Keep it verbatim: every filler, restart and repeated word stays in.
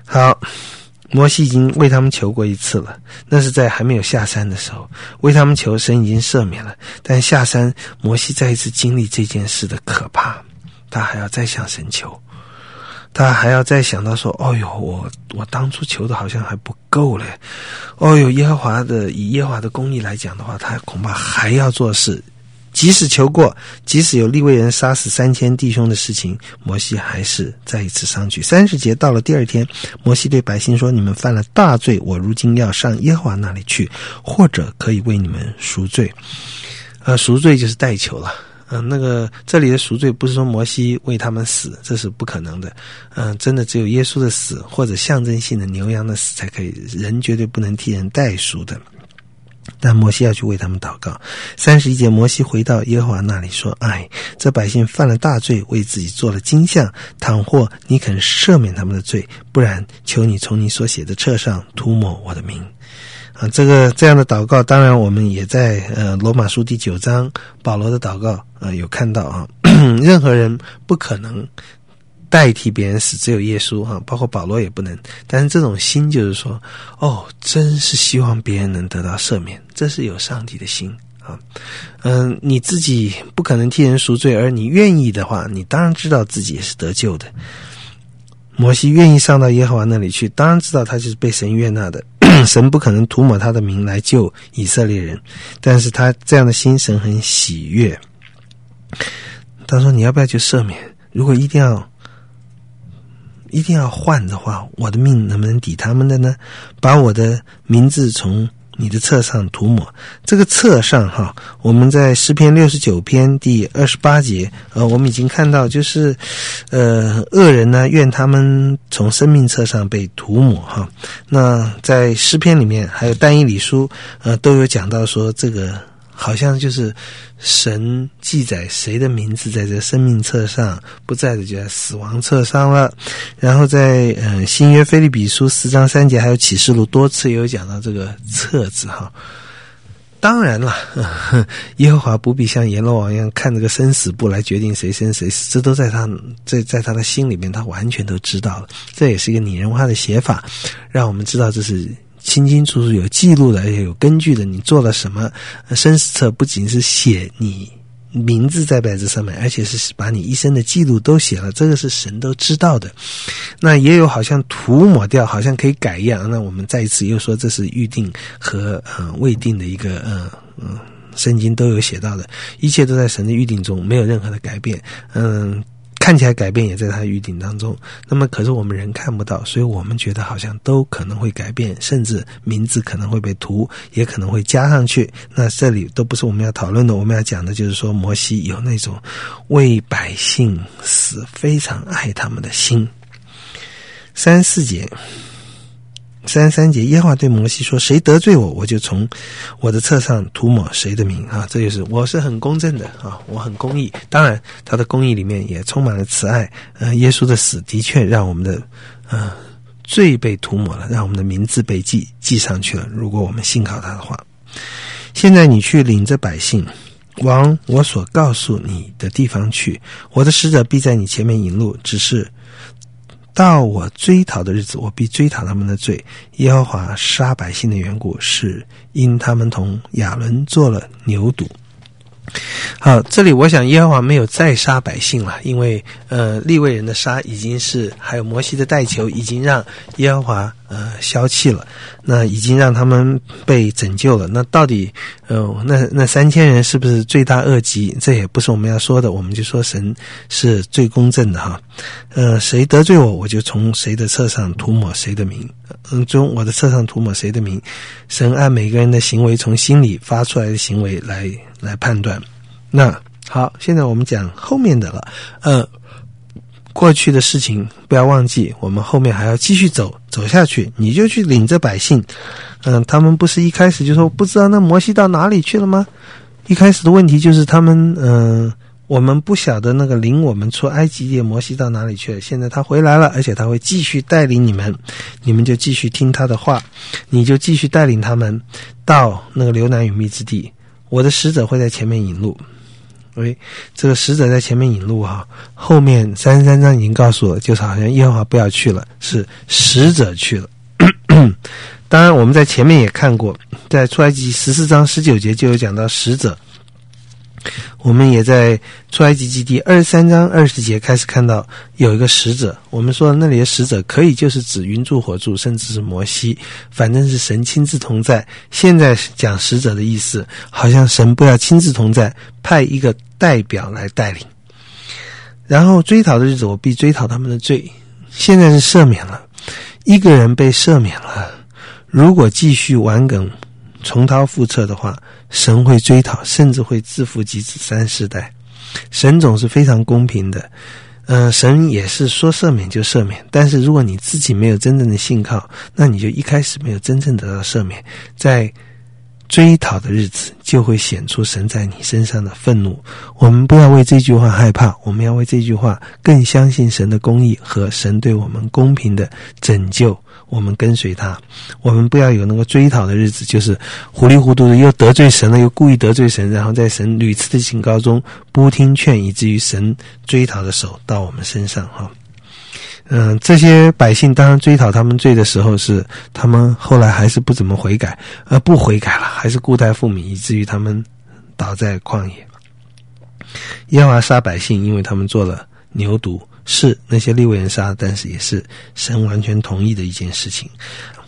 好，摩西已经为他们求过一次了，那是在还没有下山的时候，为他们求，神已经赦免了，但下山摩西再一次经历这件事的可怕，他还要再向神求，他还要再想到说，哦哟，我我当初求的好像还不够嘞，哦哟，耶和华的以耶和华的公义来讲的话，他恐怕还要做事，即使求过，即使有利未人杀死三千弟兄的事情，摩西还是再一次上去。三十节到了第二天，摩西对百姓说，你们犯了大罪，我如今要上耶和华那里去，或者可以为你们赎罪。呃，赎罪就是代求了。嗯、呃，那个这里的赎罪不是说摩西为他们死，这是不可能的。嗯、呃，真的只有耶稣的死或者象征性的牛羊的死才可以，人绝对不能替人代赎的。但摩西要去为他们祷告。三十一节，摩西回到耶和华那里说，哎，这百姓犯了大罪，为自己做了金像，倘或你肯赦免他们的罪，不然求你从你所写的册上涂抹我的名。啊，这个这样的祷告，当然我们也在呃罗马书第九章保罗的祷告呃有看到啊，任何人不可能代替别人死，只有耶稣哈，包括保罗也不能。但是这种心就是说，哦，真是希望别人能得到赦免，这是有上帝的心啊。嗯、呃，你自己不可能替人赎罪，而你愿意的话，你当然知道自己也是得救的。摩西愿意上到耶和华那里去，当然知道他就是被神悦纳的，神不可能涂抹他的名来救以色列人，但是他这样的心神很喜悦。他说，你要不要去赦免？如果一定要一定要换的话，我的命能不能抵他们的呢？把我的名字从你的册上涂抹。这个册上哈，我们在诗篇六十九篇第二十八节，呃，我们已经看到，就是呃，恶人呢，愿他们从生命册上被涂抹哈。那在诗篇里面，还有但以理书，呃，都有讲到说，这个好像就是神记载谁的名字在这生命册上，不在的就在死亡册上了。然后在呃新约腓立比书四章三节，还有启示录多次也有讲到这个册子哈。当然了，呃、耶和华不必像阎罗王一样看这个生死簿来决定谁生谁死，这都在他在在他的心里面，他完全都知道了。这也是一个拟人化的写法，让我们知道这是清清楚楚有记录的，而且有根据的，你做了什么。生死册不仅是写你名字在白纸上面，而且是把你一生的记录都写了，这个是神都知道的。那也有好像涂抹掉，好像可以改样，那我们再一次又说这是预定和呃未定的一个呃嗯，圣经都有写到的，一切都在神的预定中，没有任何的改变。嗯。看起来改变也在他预定当中，那么可是我们人看不到，所以我们觉得好像都可能会改变，甚至名字可能会被涂，也可能会加上去。那这里都不是我们要讨论的，我们要讲的就是说摩西有那种为百姓死，非常爱他们的心。三四节三十三节，耶和华对摩西说，谁得罪我，我就从我的册上涂抹谁的名啊！这就是我是很公正的啊，我很公义。当然他的公义里面也充满了慈爱。呃，耶稣的死的确让我们的呃罪被涂抹了，让我们的名字被记记上去了，如果我们信靠他的话。现在你去领着百姓往我所告诉你的地方去，我的使者必在你前面引路，只是到我追讨的日子，我必追讨他们的罪。耶和华杀百姓的缘故，是因他们同亚伦做了牛犊。好，这里我想耶和华没有再杀百姓了，因为呃利未人的杀已经是，还有摩西的代求已经让耶和华呃消气了，那已经让他们被拯救了。那到底呃那那三千人是不是罪大恶极？这也不是我们要说的，我们就说神是最公正的哈。呃，谁得罪我，我就从谁的册上涂抹谁的名。嗯，从我的册上涂抹谁的名。神按每个人的行为，从心里发出来的行为来来判断。那好，现在我们讲后面的了。呃，过去的事情不要忘记，我们后面还要继续走走下去。你就去领着百姓，嗯、呃，他们不是一开始就说不知道那摩西到哪里去了吗？一开始的问题就是他们，嗯、呃，我们不晓得那个领我们出埃及的摩西到哪里去了。现在他回来了，而且他会继续带领你们，你们就继续听他的话，你就继续带领他们到那个流奶与蜜之地。我的使者会在前面引路。 喂，这个使者在前面引路哈，后面三十三章已经告诉了，就是好像耶和华不要去了，是使者去了。当然我们在前面也看过，在出埃及十四章十九节就有讲到使者，我们也在出埃及记第二十三章二十节开始看到有一个使者，我们说那里的使者可以就是指云柱火柱，甚至是摩西，反正是神亲自同在。现在讲使者的意思，好像神不要亲自同在，派一个代表来带领。然后追讨的日子，我必追讨他们的罪。现在是赦免了，一个人被赦免了，如果继续顽梗重蹈覆辙的话，神会追讨，甚至会自负及子三世代。神总是非常公平的，呃，神也是说赦免就赦免，但是如果你自己没有真正的信靠，那你就一开始没有真正得到赦免，在追讨的日子就会显出神在你身上的愤怒。我们不要为这句话害怕，我们要为这句话更相信神的公义和神对我们公平的拯救，我们跟随他。我们不要有那个追讨的日子，就是糊里糊涂的又得罪神了，又故意得罪神，然后在神屡次的警告中不听劝，以至于神追讨的手到我们身上哈。嗯，这些百姓当然追讨他们罪的时候，是他们后来还是不怎么悔改，而不悔改了，还是故态复萌，以至于他们倒在旷野。耶和华杀百姓，因为他们做了牛犊，是那些利未人杀的，但是也是神完全同意的一件事情。